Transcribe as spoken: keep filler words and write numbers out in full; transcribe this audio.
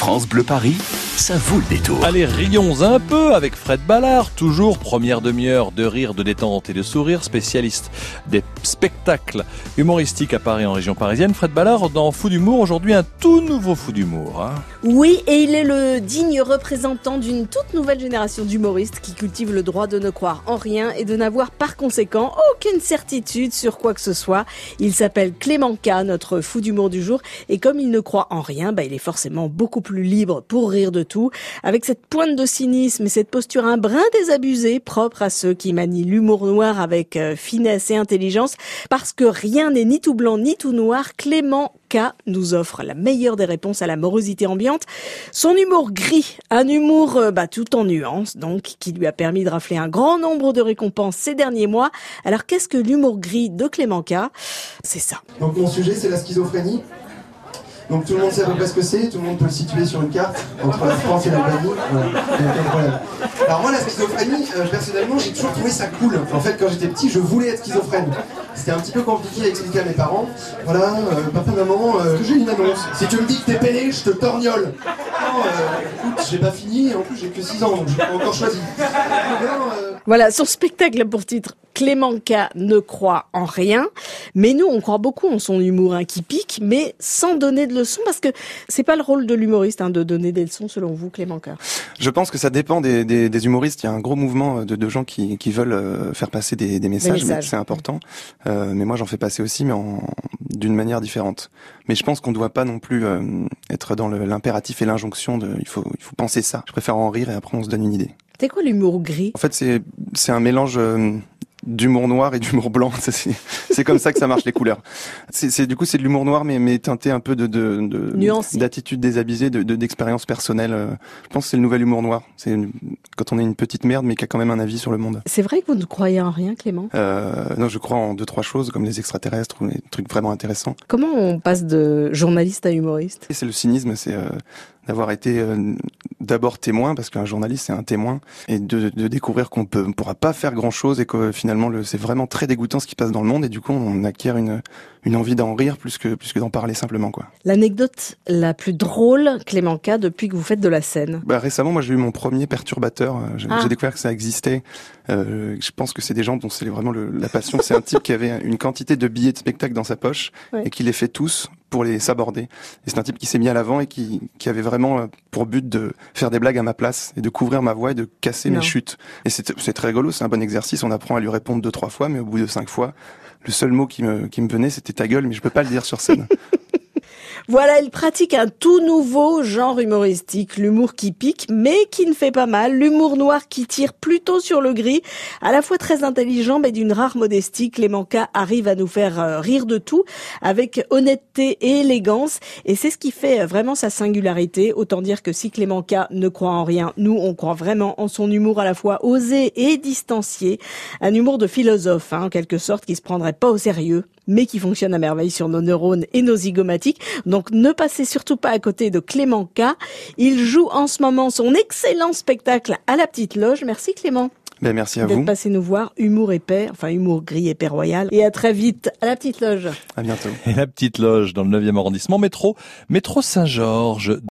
France Bleu Paris, ça vaut le détour. Allez, rions un peu avec Fred Ballard, toujours première demi-heure de rire, de détente et de sourire, spécialiste des spectacles humoristiques à Paris en région parisienne. Fred Ballard dans Fou d'humour, aujourd'hui un tout nouveau Fou d'humour. Hein. Oui, et il est le digne représentant d'une toute nouvelle génération d'humoristes qui cultivent le droit de ne croire en rien et de n'avoir par conséquent aucune certitude sur quoi que ce soit. Il s'appelle Clément K, notre Fou d'humour du jour, et comme il ne croit en rien, bah, il est forcément beaucoup plus libre pour rire de tout, avec cette pointe de cynisme et cette posture un brin désabusée, propre à ceux qui manient l'humour noir avec euh, finesse et intelligence, parce que rien n'est ni tout blanc ni tout noir. Clément K nous offre la meilleure des réponses à la morosité ambiante. Son humour gris, un humour euh, bah, tout en nuances, donc, qui lui a permis de rafler un grand nombre de récompenses ces derniers mois. Alors qu'est-ce que l'humour gris de Clément K ? C'est ça. Donc mon sujet, c'est la schizophrénie. Donc tout le monde sait à peu près ce que c'est, tout le monde peut le situer sur une carte, entre la France et l'Albanie, voilà, il n'y a aucun problème. Alors moi la schizophrénie, euh, personnellement j'ai toujours trouvé ça cool. En fait quand j'étais petit je voulais être schizophrène. C'était un petit peu compliqué à expliquer à mes parents. Voilà, euh, papa, maman, euh, j'ai une annonce. Si tu me dis que t'es pédé, je te torgnole. Non, euh, écoute, j'ai pas fini, en plus j'ai que six ans, donc j'ai pas encore choisi. Non, euh... Voilà, son spectacle pour titre Clément K ne croit en rien, mais nous on croit beaucoup en son humour hein, qui pique, mais sans donner de leçons, parce que c'est pas le rôle de l'humoriste hein, de donner des leçons selon vous, Clément K. Je pense que ça dépend des, des, des humoristes. Il y a un gros mouvement de, de gens qui, qui veulent euh, faire passer des, des messages, des messages. Mais c'est important. Euh, mais moi j'en fais passer aussi, mais en, d'une manière différente. Mais je pense qu'on ne doit pas non plus euh, être dans le, l'impératif et l'injonction de il faut, il faut penser ça. Je préfère en rire et après on se donne une idée. C'est quoi l'humour gris ? En fait, c'est c'est un mélange euh, d'humour noir et d'humour blanc. C'est c'est comme ça que ça marche les couleurs. C'est c'est du coup c'est de l'humour noir mais mais teinté un peu de de, de nuancé, d'attitude désabusée, de, de d'expérience personnelle. Je pense que c'est le nouvel humour noir. C'est une, quand on est une petite merde mais qui a quand même un avis sur le monde. C'est vrai que vous ne croyez en rien, Clément ? Euh, non, je crois en deux trois choses comme les extraterrestres ou les trucs vraiment intéressants. Comment on passe de journaliste à humoriste ? Et c'est le cynisme, c'est euh, d'avoir été euh, d'abord témoin, parce qu'un journaliste c'est un témoin, et de, de découvrir qu'on peut, on pourra pas faire grand chose et que finalement le, c'est vraiment très dégoûtant ce qui passe dans le monde, et du coup on acquiert une, une envie d'en rire plus que, plus que d'en parler simplement, quoi. L'anecdote la plus drôle, Clément K, depuis que vous faites de la scène ? Bah, récemment, moi j'ai eu mon premier perturbateur, j'ai, ah. j'ai découvert que ça existait. Euh, je pense que c'est des gens dont c'est vraiment le, la passion. C'est un type qui avait une quantité de billets de spectacle dans sa poche, ouais. Et qui les fait tous pour les saborder. Et c'est un type qui s'est mis à l'avant et qui, qui avait vraiment pour but de faire des blagues à ma place et de couvrir ma voix et de casser non. mes chutes. Et c'est, c'est très rigolo, c'est un bon exercice. On apprend à lui répondre deux, trois fois, mais au bout de cinq fois, le seul mot qui me, qui me venait, c'était ta gueule, mais je peux pas le dire sur scène. Voilà, il pratique un tout nouveau genre humoristique, l'humour qui pique, mais qui ne fait pas mal, l'humour noir qui tire plutôt sur le gris, à la fois très intelligent, mais d'une rare modestie. Clément K arrive à nous faire rire de tout, avec honnêteté et élégance, et c'est ce qui fait vraiment sa singularité. Autant dire que si Clément K ne croit en rien, nous, on croit vraiment en son humour à la fois osé et distancié, un humour de philosophe, hein, en quelque sorte, qui se prendrait pas au sérieux, mais qui fonctionne à merveille sur nos neurones et nos zygomatiques. Donc ne passez surtout pas à côté de Clément K. Il joue en ce moment son excellent spectacle à la Petite Loge. Merci Clément. Ben merci à d'être vous. passé nous voir. Humour épais, enfin humour gris épais royal. Et à très vite à la Petite Loge. À bientôt. Et la Petite Loge dans le neuvième arrondissement, métro, métro Saint-Georges.